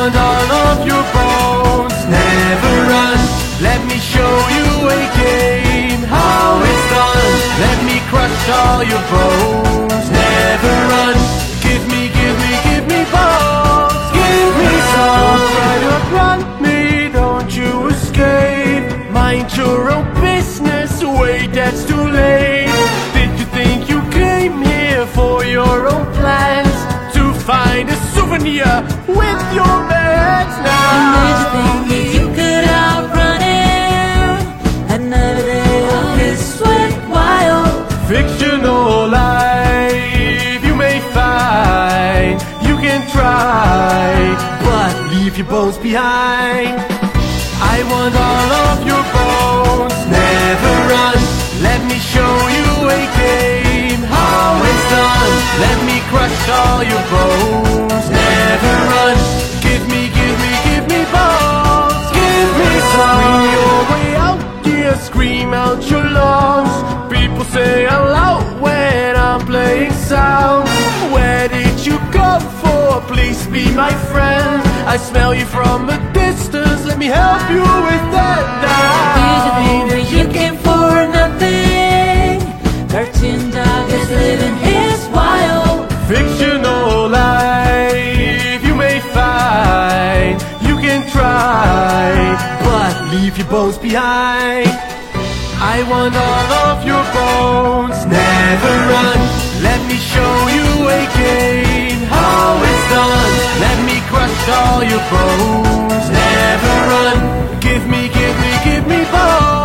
want all of your bones. Never run, let me show you a game, how it's done. Let me crush all your bones. Never run, give me bones. Give me some. Don't try to run me, don't you escape. Mind your own business, wait, that's too late. Did you think you came here for your own plans? To find a souvenir with your bands now? Did you think that you could outrun him? Another day of his sweat wild. Fictional life you may find. You can try, but leave your bones behind. I want all of your bones. Never run, let me show you a game, how it's done. Let me crush all your bones. Never run, give me bones. Give me some. Scream your way out, dear, scream out your lungs. People say I'm loud when I'm playing sounds. Where did you come for? Please be my friend. I smell you from a distance, let me help you with that now. Did you think that you came for nothing? Cartoon dog is living his wild. Fictional life you may find. You can try, but leave your bones behind. I want all of your bones. Never run, let me show you a game, how it's done. Let me crush all your bones. Never run, give me bones.